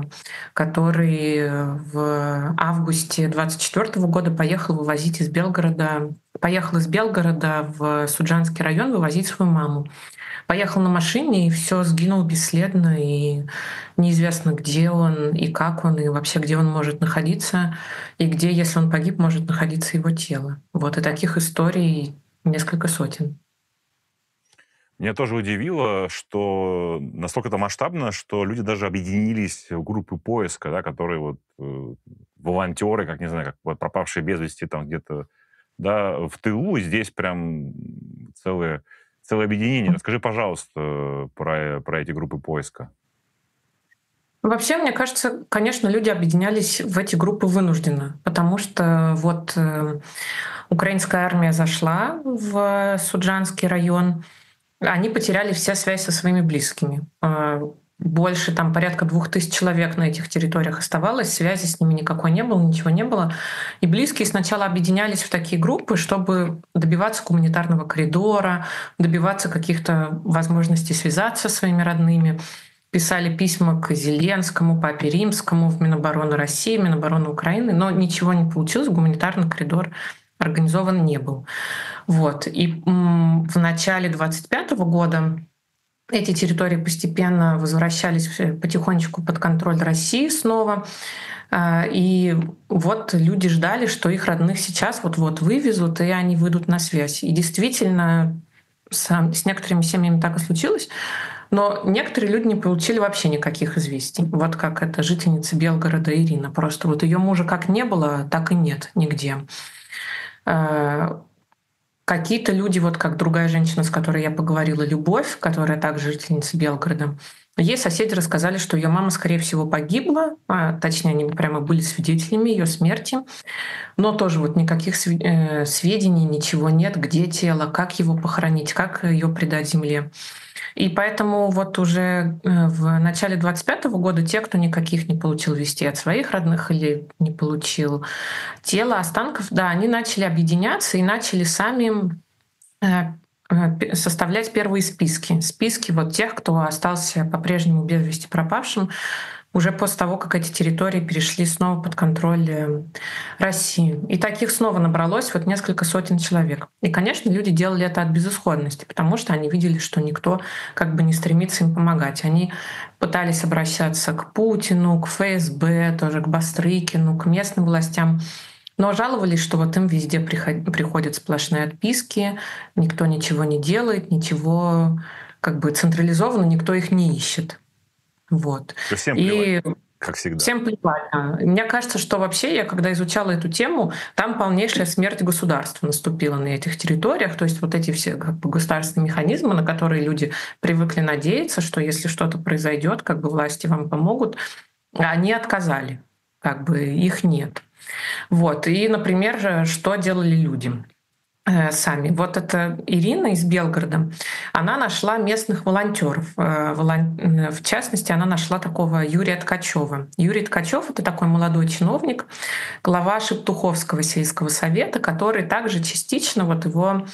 [SPEAKER 3] который в августе двадцать четвёртого года поехал вывозить из Белгорода поехал из Белгорода в Суджанский район вывозить свою маму. Поехал на машине, и все сгинул бесследно, и неизвестно, где он, и как он, и вообще, где он может находиться, и где, если он погиб, может находиться его тело. Вот, и таких историй несколько сотен.
[SPEAKER 1] Меня тоже удивило, что настолько это масштабно, что люди даже объединились в группы поиска, да, которые вот э, волонтеры, как не знаю, как вот пропавшие без вести там где-то, да, в тылу. Здесь прям целое, целое объединение. Расскажи, пожалуйста, про, про эти группы поиска.
[SPEAKER 3] Вообще, мне кажется, конечно, люди объединялись в эти группы вынужденно, потому что вот э, украинская армия зашла в Суджанский район, они потеряли все связь со своими близкими. Э, Больше, там, порядка двух тысяч человек на этих территориях оставалось, связи с ними никакой не было, ничего не было. И близкие сначала объединялись в такие группы, чтобы добиваться гуманитарного коридора, добиваться каких-то возможностей связаться со своими родными. Писали письма к Зеленскому, Папе Римскому, в Минобороны России, Минобороны Украины, но ничего не получилось, гуманитарный коридор организован не был. Вот. И в начале двадцать пятого года эти территории постепенно возвращались потихонечку под контроль России снова. И вот люди ждали, что их родных сейчас вот-вот вывезут, и они выйдут на связь. И действительно, с некоторыми семьями так и случилось. Но некоторые люди не получили вообще никаких известий. Вот как эта жительница Белгорода Ирина. Просто вот ее мужа как не было, так и нет нигде. Какие-то люди, вот как другая женщина, с которой я поговорила, Любовь, которая также жительница Белгорода, ей соседи рассказали, что ее мама, скорее всего, погибла, а, точнее, они прямо были свидетелями ее смерти, но тоже вот никаких сведений, ничего нет, где тело, как его похоронить, как ее предать земле. И поэтому вот уже в начале двадцать пятого года те, кто никаких не получил вестей от своих родных или не получил тело, останков, да, они начали объединяться и начали сами составлять первые списки. Списки вот тех, кто остался по-прежнему без вести пропавшим, уже после того, как эти территории перешли снова под контроль России. И таких снова набралось вот несколько сотен человек. И, конечно, люди делали это от безысходности, потому что они видели, что никто как бы не стремится им помогать. Они пытались обращаться к Путину, к ФСБ, тоже к Бастрыкину, к местным властям, но жаловались, что вот им везде приходят сплошные отписки, никто ничего не делает, ничего как бы централизованно, никто их не ищет. Вот.
[SPEAKER 1] Всем
[SPEAKER 3] и
[SPEAKER 1] плевать, как всегда.
[SPEAKER 3] Всем плевать. Мне кажется, что вообще я, когда изучала эту тему, там полнейшая смерть государства наступила на этих территориях. То есть вот эти все как бы государственные механизмы, на которые люди привыкли надеяться, что если что-то произойдет, как бы власти вам помогут, они отказали. Как бы их нет. Вот. И, например, что делали люди сами. Вот эта Ирина из Белгорода, она нашла местных волонтеров. В частности, она нашла такого Юрия Ткачева. Юрий Ткачев — это такой молодой чиновник, глава Шептуховского сельского совета, который также частично вот его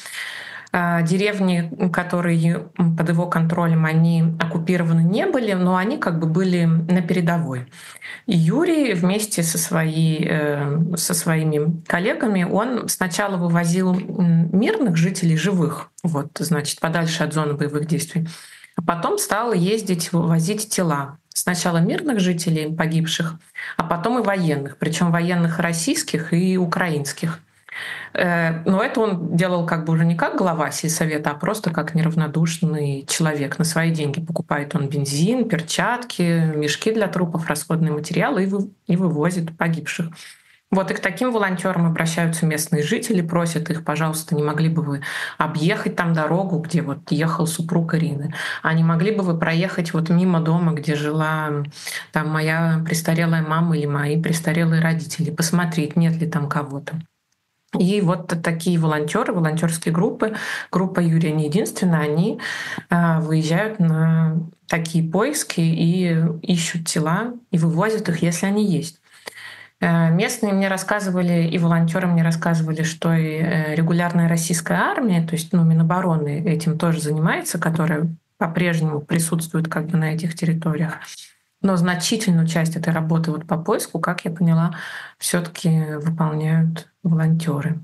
[SPEAKER 3] деревни, которые под его контролем, они оккупированы не были, но они как бы были на передовой. И Юрий вместе со, своей, со своими коллегами, он сначала вывозил мирных жителей живых, вот, значит, подальше от зоны боевых действий, а потом стал ездить, вывозить тела. Сначала мирных жителей погибших, а потом и военных, причем военных российских и украинских. Но это он делал как бы уже не как глава сельсовета, а просто как неравнодушный человек. На свои деньги покупает он бензин, перчатки, мешки для трупов, расходные материалы и, вы, и вывозит погибших. Вот и к таким волонтерам обращаются местные жители, просят их, пожалуйста, не могли бы вы объехать там дорогу, где вот ехал супруг Ирины, а не могли бы вы проехать вот мимо дома, где жила там моя престарелая мама или мои престарелые родители, посмотреть, нет ли там кого-то. И вот такие волонтеры, волонтерские группы, группа Юрия не единственная, они выезжают на такие поиски и ищут тела и вывозят их, если они есть. Местные мне рассказывали, и волонтеры мне рассказывали, что и регулярная российская армия, то есть ну, Минобороны этим тоже занимается, которая по-прежнему присутствует как бы на этих территориях. Но значительную часть этой работы вот по поиску, как я поняла, все-таки выполняют волонтеры.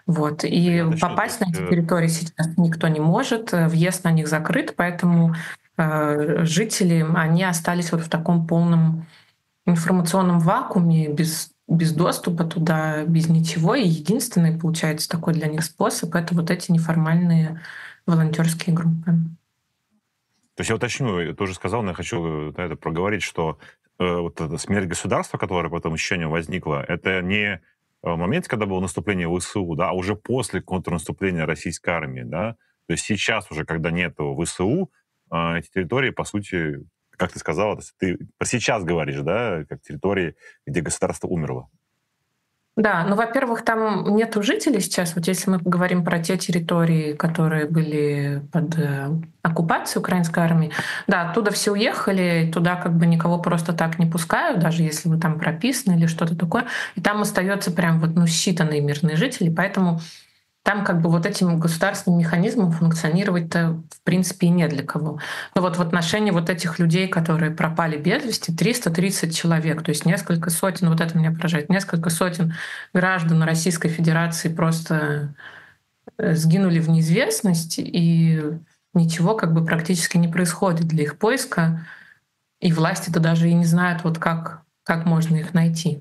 [SPEAKER 3] Вот. И
[SPEAKER 1] Я уточню, то
[SPEAKER 3] попасть на
[SPEAKER 1] есть,
[SPEAKER 3] эти
[SPEAKER 1] э,
[SPEAKER 3] территории сейчас никто не может, э, въезд на них закрыт, поэтому э, жители, они остались вот в таком полном информационном вакууме, без, без доступа туда, без ничего. И единственный, получается, такой для них способ — это вот эти неформальные волонтерские группы.
[SPEAKER 1] То есть я уточню, я тоже сказал, но я хочу э, на это проговорить, что э, вот эта смерть государства, которая по этому ощущению возникла, это не в моменте, когда было наступление ВСУ, да, а уже после контрнаступления российской армии, да. То есть сейчас уже, когда нету ВСУ, э, эти территории, по сути, как ты сказала, то есть ты про сейчас говоришь, да, как территории, где государство умерло.
[SPEAKER 3] Да, ну, во-первых, там нету жителей сейчас. Вот если мы говорим про те территории, которые были под э, оккупацией украинской армии, да, оттуда все уехали, туда как бы никого просто так не пускают, даже если вы там прописаны или что-то такое. И там остается прям вот, ну, считанные мирные жители, поэтому там как бы вот этим государственным механизмом функционировать-то в принципе и не для кого. Но вот в отношении вот этих людей, которые пропали без вести, триста тридцать человек, то есть несколько сотен, вот это меня поражает, несколько сотен граждан Российской Федерации просто э, сгинули в неизвестность, и ничего как бы практически не происходит для их поиска, и власти-то даже и не знают, вот как, как можно их найти.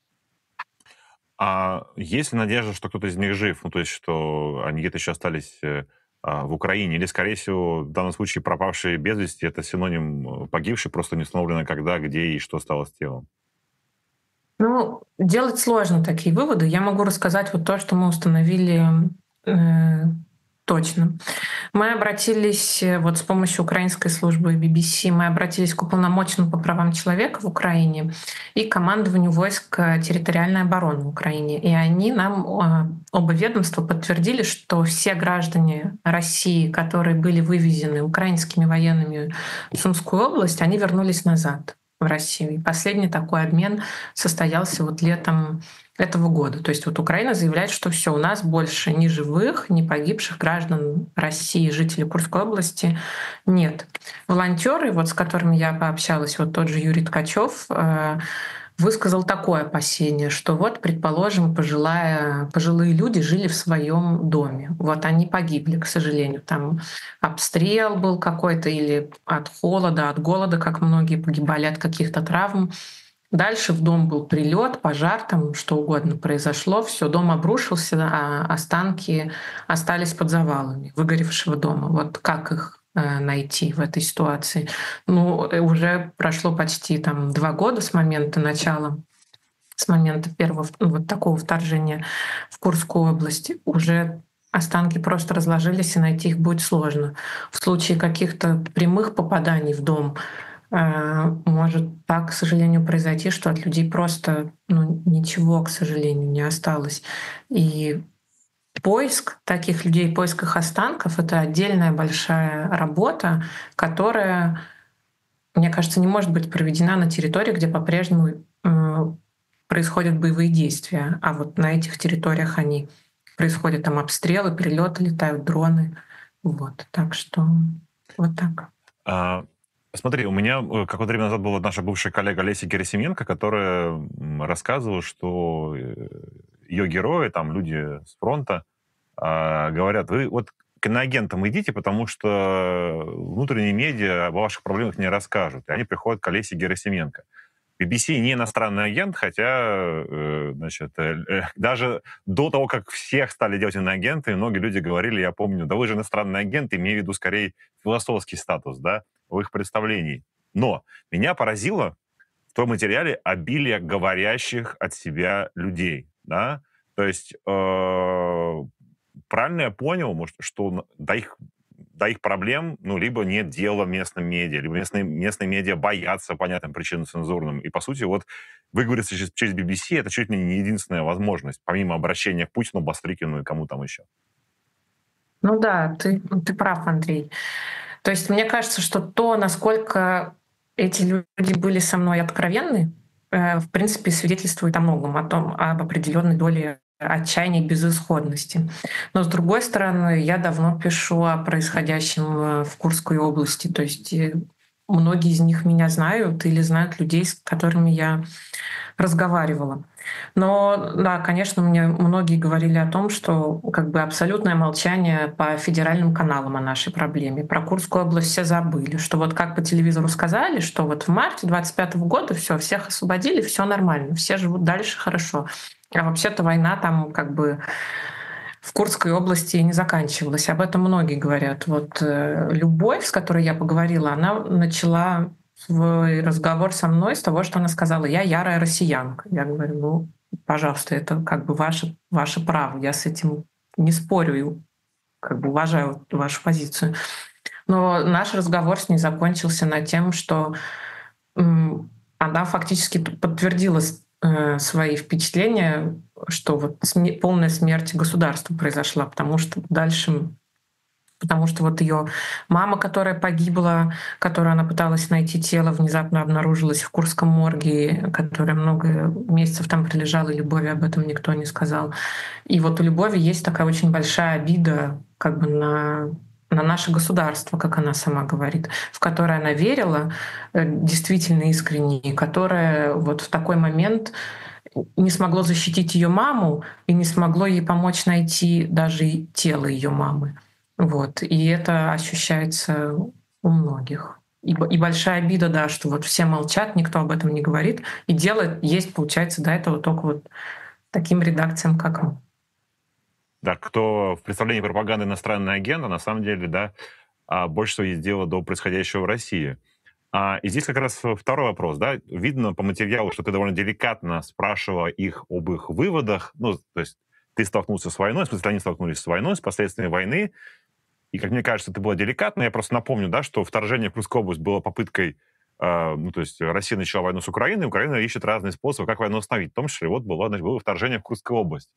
[SPEAKER 1] А есть ли надежда, что кто-то из них жив? Ну, то есть, что они где-то еще остались э, а, в Украине? Или, скорее всего, в данном случае пропавшие без вести — это синоним э, погибший, просто не установлено когда, где и что стало с телом?
[SPEAKER 3] Ну, делать сложно такие выводы. Я могу рассказать вот то, что мы установили э, точно. Мы обратились э, вот с помощью украинской службы би би си, мы обратились к уполномоченному по правам человека в Украине и к командованию войск э, территориальной обороны в Украине. И они нам, э, оба ведомства, подтвердили, что все граждане России, которые были вывезены украинскими военными в Сумскую область, они вернулись назад в Россию. И последний такой обмен состоялся вот летом этого года. То есть вот Украина заявляет, что все, у нас больше ни живых, ни погибших граждан России, жителей Курской области нет. Волонтеры, вот с которыми я пообщалась, вот тот же Юрий Ткачев, э, высказал такое опасение, что вот, предположим, пожилая, пожилые люди жили в своем доме. Вот они погибли, к сожалению. Там обстрел был какой-то или от холода, от голода, как многие погибали, от каких-то травм. Дальше в дом был прилет, пожар, там что угодно произошло, все, дом обрушился, а останки остались под завалами выгоревшего дома. Вот как их э, найти в этой ситуации? Ну, э, уже прошло почти там два года с момента начала, с момента первого ну, вот такого вторжения в Курскую область. Уже останки просто разложились, и найти их будет сложно. В случае каких-то прямых попаданий в дом э, может так, к сожалению, произойти, что от людей просто ну, ничего, к сожалению, не осталось. И поиск таких людей, поиск их останков — это отдельная большая работа, которая, мне кажется, не может быть проведена на территории, где по-прежнему э, происходят боевые действия. А вот на этих территориях они происходят там обстрелы, прилеты, летают дроны. Вот. Так что вот так.
[SPEAKER 1] А, смотри, у меня э, какое-то время назад была наша бывшая коллега Леся Герасименко, которая м, рассказывала, что э, ее герои, там люди с фронта, а, говорят: вы вот к иноагентам идите, потому что внутренние медиа о ваших проблемах не расскажут. И они приходят к Олесе Герасименко. би би си не иностранный агент, хотя, э, значит, э, э, даже до того, как всех стали делать иноагенты, многие люди говорили, я помню: да вы же иностранный агент, имею в виду скорее философский статус, да, в их представлении. Но меня поразило в том материале обилие говорящих от себя людей, да, то есть э, правильно я понял, может, что до их, до их проблем, ну, либо нет дела местным медиа, либо местные, местные медиа боятся по понятным причинам цензурным. И, по сути, вот выговориться через, через би би си — это чуть ли не единственная возможность, помимо обращения к Путину, Бастрыкину и кому там еще.
[SPEAKER 3] Ну да, ты, ты прав, Андрей. То есть мне кажется, что то, насколько эти люди были со мной откровенны, э, в принципе, свидетельствует о многом, о том, об определенной доле отчаяния и безысходности. Но, с другой стороны, я давно пишу о происходящем э, в Курской области. То есть э, многие из них меня знают или знают людей, с которыми я разговаривала. Но да, конечно, мне многие говорили о том, что как бы абсолютное молчание по федеральным каналам о нашей проблеме. Про Курскую область все забыли, что вот как по телевизору сказали, что вот в марте двадцать пятого года все, всех освободили, все нормально, все живут дальше хорошо. А вообще-то война там как бы в Курской области не заканчивалась. Об этом многие говорят. Вот э, Любовь, с которой я поговорила, она начала свой разговор со мной с того, что она сказала: «Я ярая россиянка». Я говорю: ну, пожалуйста, это как бы ваше, ваше право. Я с этим не спорю и как бы уважаю вашу позицию. Но наш разговор с ней закончился на тем, что м, она фактически подтвердила э, свои впечатления, что вот сме- полная смерть государства произошла, потому что дальше, потому что вот ее мама, которая погибла, которую она пыталась найти тело, внезапно обнаружилась в Курском морге, которая много месяцев там прилежала, и Любови об этом никто не сказал. И вот у Любови есть такая очень большая обида как бы на на наше государство, как она сама говорит, в которое она верила э, действительно искренне, и которое вот в такой момент не смогло защитить ее маму и не смогло ей помочь найти даже и тело ее мамы. Вот. И это ощущается у многих. И, б- и большая обида, да, что вот все молчат, никто об этом не говорит. И дело есть, получается, до этого только вот таким редакциям, как мы.
[SPEAKER 1] Да, кто в представлении пропаганды иностранный агент, а на самом деле, да, а, больше всего есть дело до происходящего в России. А, и здесь как раз второй вопрос, да, видно по материалу, что ты довольно деликатно спрашивала их об их выводах, ну, то есть ты столкнулся с войной, в смысле, они столкнулись с войной, с последствиями войны, и, как мне кажется, ты была деликатна. Я просто напомню, да, что вторжение в Курскую область было попыткой, э, ну, то есть Россия начала войну с Украиной, Украина ищет разные способы, как войну остановить, в том числе вот было, значит, было вторжение в Курскую область.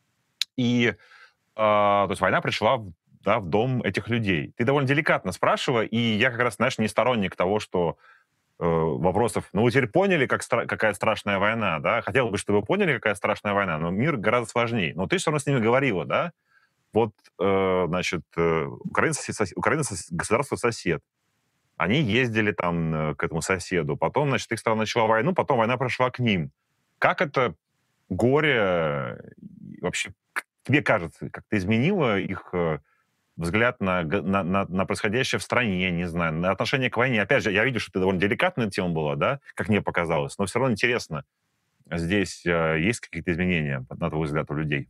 [SPEAKER 1] И а, то есть война пришла в, да, в дом этих людей. Ты довольно деликатно спрашивала, и я как раз, знаешь, не сторонник того, что э, вопросов, ну вы теперь поняли, как стра- какая страшная война, да? Хотел бы, чтобы вы поняли, какая страшная война, но мир гораздо сложнее. Но ты все равно с ними говорила, да? Вот, э, значит, э, Украина, сосед, Украина сос- государство-сосед. Они ездили там э, к этому соседу. Потом, значит, их страна начала войну, потом война прошла к ним. Как это горе э, вообще, к- тебе кажется, как-то изменило их э, взгляд на, г- на, на, на происходящее в стране, не знаю, на отношение к войне? Опять же, я вижу, что ты довольно деликатная тема была, да, как мне показалось, но все равно интересно, здесь э, есть какие-то изменения, на твой взгляд, у людей?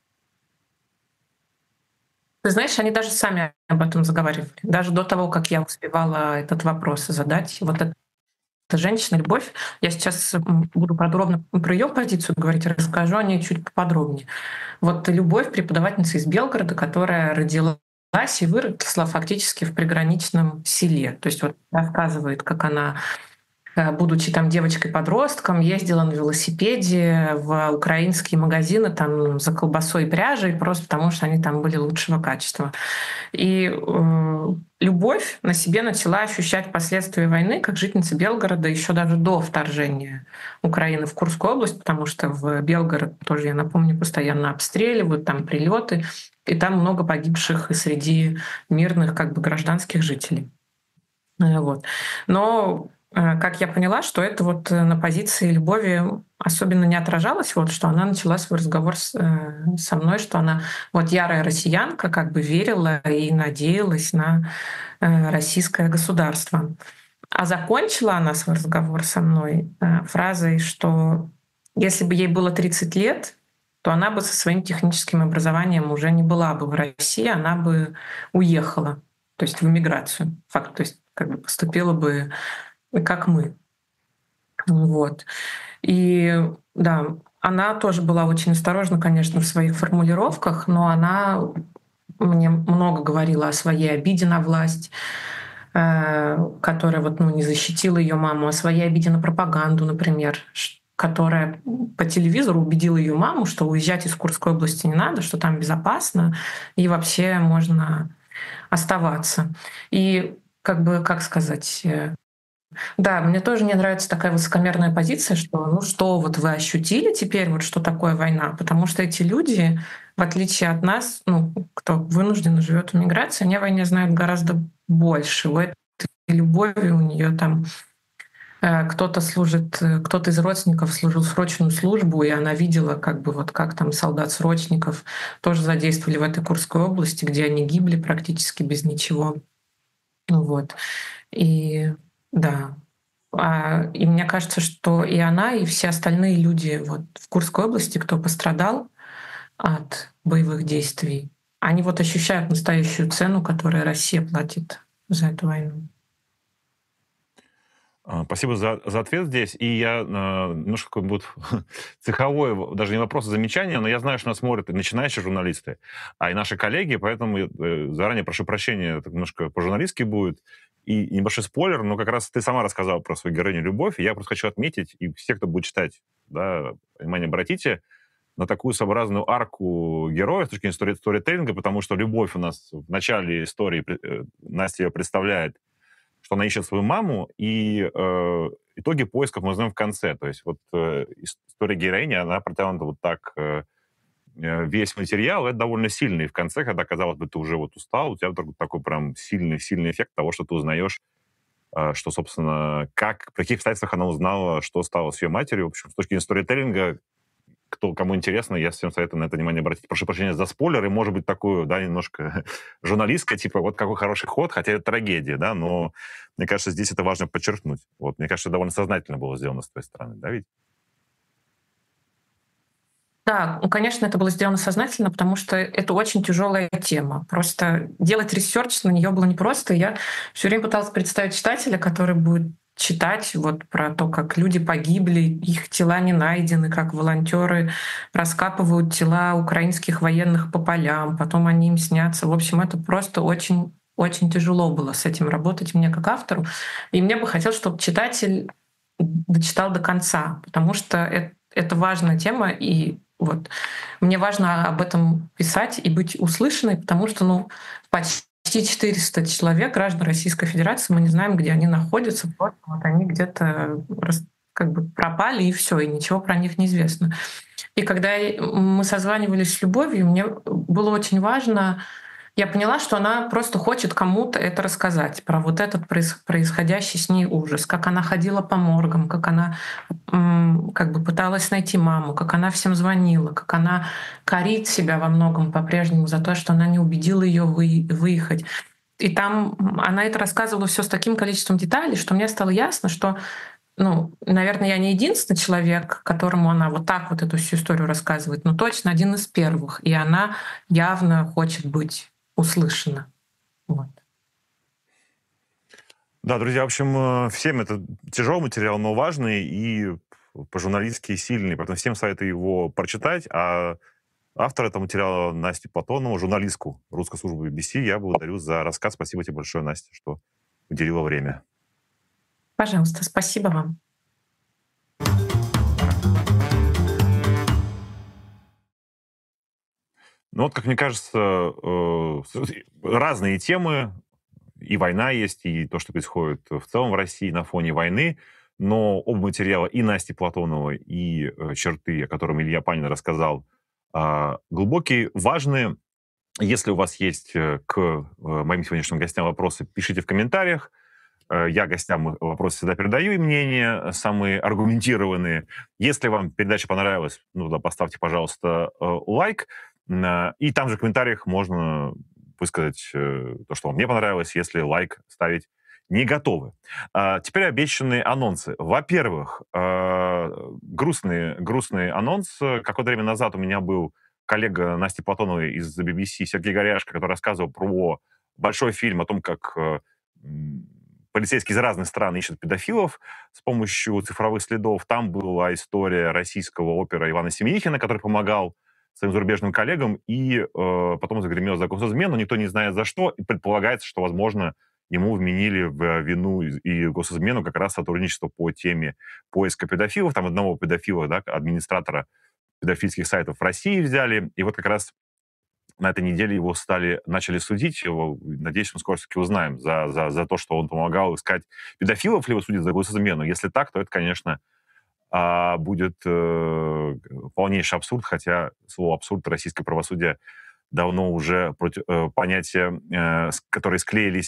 [SPEAKER 3] Ты знаешь, они даже сами об этом заговаривали. Даже до того, как я успевала этот вопрос задать. Вот эта женщина, Любовь, я сейчас м, буду подробно про ее позицию говорить, расскажу о ней чуть поподробнее. Вот Любовь — преподавательница из Белгорода, которая родилась и выросла фактически в приграничном селе. То есть вот рассказывает, как она, э, будучи там девочкой-подростком, ездила на велосипеде в украинские магазины там за колбасой и пряжей, просто потому что они там были лучшего качества. И э, Любовь на себе начала ощущать последствия войны как жительница Белгорода еще даже до вторжения Украины в Курскую область, потому что в Белгород тоже, я напомню, постоянно обстреливают, там прилеты, и там много погибших и среди мирных как бы гражданских жителей. Э, Вот. Но э, как я поняла, что это вот э, на позиции Любови особенно не отражалось, вот, что она начала свой разговор с, э, со мной, что она вот ярая россиянка, как бы верила и надеялась на э, российское государство. А закончила она свой разговор со мной э, фразой, что если бы ей было тридцать лет, то она бы со своим техническим образованием уже не была бы в России, она бы уехала, то есть в эмиграцию. Факт, то есть как бы поступила бы как мы. Вот. И да, она тоже была очень осторожна, конечно, в своих формулировках, но она мне много говорила о своей обиде на власть, э, которая вот, ну, не защитила ее маму, о своей обиде на пропаганду, например, ш- которая по телевизору убедила ее маму, что уезжать из Курской области не надо, что там безопасно и вообще можно оставаться. И как бы, как сказать, э, да, мне тоже не нравится такая высокомерная позиция, что ну что, вот вы ощутили теперь, вот что такое война, потому что эти люди, в отличие от нас, ну, кто вынужденно живет в миграции, они о войне знают гораздо больше. У этой Любови, у нее там э, кто-то служит, э, кто-то из родственников служил срочную службу, и она видела, как бы вот как там солдат-срочников тоже задействовали в этой Курской области, где они гибли практически без ничего. Ну вот. И да. А, и мне кажется, что и она, и все остальные люди вот в Курской области, кто пострадал от боевых действий, они вот ощущают настоящую цену, которую Россия платит за эту войну.
[SPEAKER 1] А, Спасибо за, за ответ здесь. И я э, немножко какой будет цеховое, в- даже не вопрос, а замечание, но я знаю, что нас смотрят и начинающие журналисты, а и наши коллеги, поэтому я, э, заранее прошу прощения, это немножко по-журналистски будет. И небольшой спойлер, но как раз ты сама рассказала про свою героиню Любовь, и я просто хочу отметить, и все, кто будет читать, да, внимание обратите, на такую своеобразную арку героя с точки зрения стори- сторителлинга, потому что Любовь у нас в начале истории, э, Настя ее представляет, что она ищет свою маму, и э, итоги поисков мы узнаем в конце. То есть вот э, ис- история героини, она протянута вот так э, э, весь материал, это довольно сильно. И в конце, когда, казалось бы, ты уже вот устал, у тебя вдруг такой прям сильный-сильный эффект того, что ты узнаешь, э, что, собственно, как, при каких обстоятельствах она узнала, что стало с ее матерью. В общем, с точки зрения сторителлинга, кто, кому интересно, я всем советую на это внимание обратить. Прошу прощения за спойлеры, может быть, такую, да, немножко журналистское, типа, вот какой хороший ход, хотя это трагедия, да, но мне кажется, здесь это важно подчеркнуть. Вот, мне кажется, довольно сознательно было сделано с твоей стороны, да, ведь?
[SPEAKER 3] Да, ну, конечно, это было сделано сознательно, потому что это очень тяжелая тема. Просто делать ресерч на нее было непросто. Я все время пыталась представить читателя, который будет читать вот про то, как люди погибли, их тела не найдены, как волонтеры раскапывают тела украинских военных по полям, потом они им снятся. В общем, это просто очень очень тяжело было с этим работать мне как автору. И мне бы хотелось, чтобы читатель дочитал до конца, потому что это, это важная тема, и вот мне важно об этом писать и быть услышанной, потому что ну, почти четыреста человек, граждан Российской Федерации, мы не знаем, где они находятся, просто вот они где-то рас- как бы пропали, и все, и ничего про них не известно. И когда мы созванивались с Любовью, мне было очень важно, я поняла, что она просто хочет кому-то это рассказать, про вот этот проис- происходящий с ней ужас, как она ходила по моргам, как она м, как бы пыталась найти маму, как она всем звонила, как она корит себя во многом по-прежнему за то, что она не убедила ее вы- выехать. И там м, она это рассказывала все с таким количеством деталей, что мне стало ясно, что ну, наверное, я не единственный человек, которому она вот так вот эту всю историю рассказывает, но точно один из первых. И она явно хочет быть услышана. Вот.
[SPEAKER 1] Да, друзья, в общем, э, всем это тяжелый материал, но важный и по-журналистски сильный, поэтому всем советую его прочитать, а автор этого материала Настю Платонову, журналистку русской службы би би си, я благодарю за рассказ. Спасибо тебе большое, Настя, что уделила время.
[SPEAKER 3] Пожалуйста, спасибо вам.
[SPEAKER 1] Ну вот, как мне кажется, э, разные темы, и война есть, и то, что происходит в целом в России на фоне войны, но оба материала и Насти Платоновой, и э, черты, о котором Илья Панин рассказал, а, глубокие, важные. Если у вас есть э, к э, моим сегодняшним гостям вопросы, пишите в комментариях. Э, Я гостям вопросы всегда передаю, и мнения самые аргументированные. Если вам передача понравилась, ну да, поставьте, пожалуйста, э, лайк. М, И там же в комментариях можно высказать э, то, что вам не понравилось, если лайк ставить не готовы. А, Теперь обещанные анонсы. Во-первых, э, грустный, грустный анонс. Какое-то время назад у меня был коллега Насти Платоновой из би би си Сергей Горяшко, который рассказывал про большой фильм о том, как э, м, полицейские из разных стран ищут педофилов с помощью цифровых следов. Там была история российского опера Ивана Семенихина, который помогал своим зарубежным коллегам, и э, потом загремел за госизмену, никто не знает за что, и предполагается, что, возможно, ему вменили в вину и и госизмену как раз сотрудничество по теме поиска педофилов. Там одного педофила, да, администратора педофильских сайтов в России взяли, и вот как раз на этой неделе его стали, начали судить. Его, надеюсь, мы скоро все-таки узнаем за, за, за то, что он помогал искать педофилов, ли его судят за госизмену. Если так, то это, конечно, а, будет э, полнейший абсурд, хотя слово абсурд российское правосудие давно уже против, э, понятия, э, с- которые склеились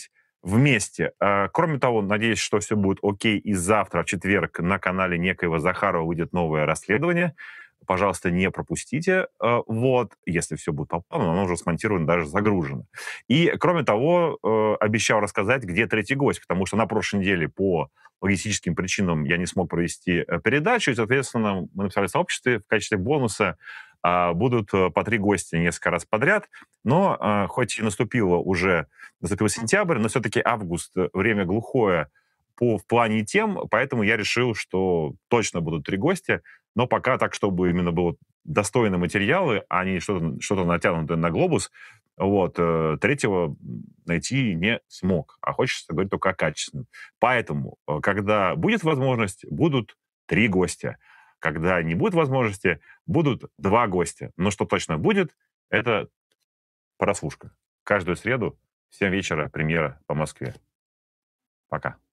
[SPEAKER 1] вместе. Э, Кроме того, надеюсь, что все будет окей, и завтра, в четверг, на канале некоего Захарова выйдет новое расследование. Пожалуйста, не пропустите. Э, Вот, если все будет по плану, оно уже смонтировано, даже загружено. И, кроме того, э, обещал рассказать, где третий гость, потому что на прошлой неделе по логистическим причинам я не смог провести э, передачу, и, соответственно, мы написали в сообществе в качестве бонуса а, будут э, по три гостя несколько раз подряд. Но а, хоть и наступило уже, наступил сентябрь, но все-таки август, э, время глухое по, в плане тем, поэтому я решил, что точно будут три гостя, но пока так, чтобы именно было достойные материалы, а не что-то, что-то натянутое на глобус, вот, э, третьего найти не смог. А хочется говорить только о качественном. Поэтому, э, когда будет возможность, будут три гостя. Когда не будет возможности, будут два гостя. Но что точно будет, это прослушка. Каждую среду в семь вечера премьера по Москве. Пока.